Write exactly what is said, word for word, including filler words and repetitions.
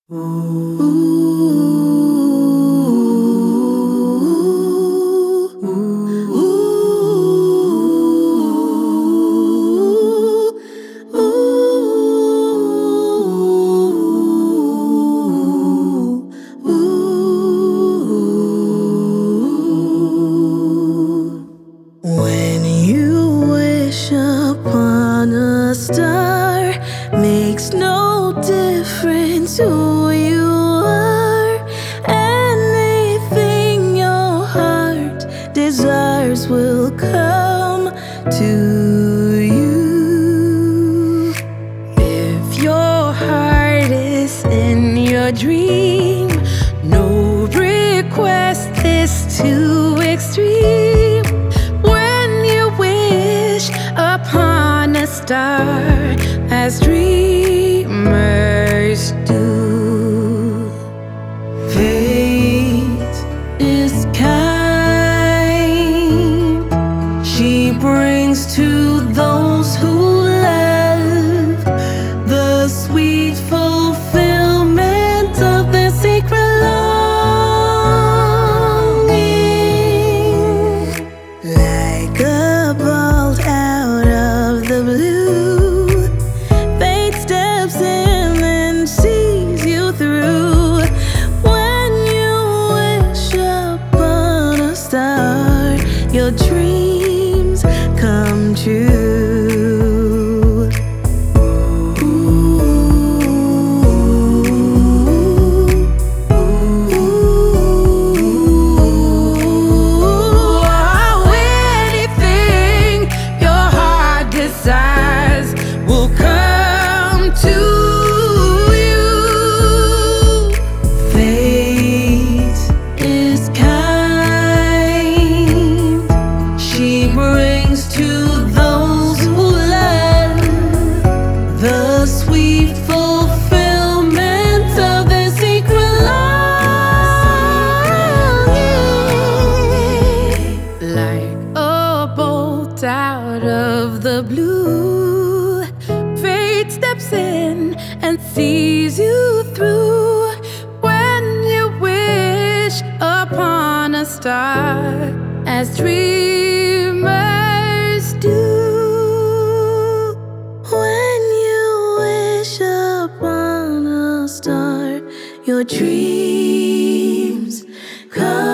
When you wish upon a star, makes no difference who you are. Anything your heart desires will come to you. If your heart is in your dream, no request is too extreme. Upon a star, as dreamers do. Fate is kind. She brings to those who love the sweet fulfillment of their secret longing. Like a bolt out of the blue, fate steps in and sees you through. When you wish upon a star, your dreams come true. Will come to you. Fate is kind. She brings to those who love the sweet fulfillment of their secret longing. Like a bolt out of the blue, fate steps in and sees you through. When you wish upon a star, as dreamers do. When you wish upon a star, your dreams come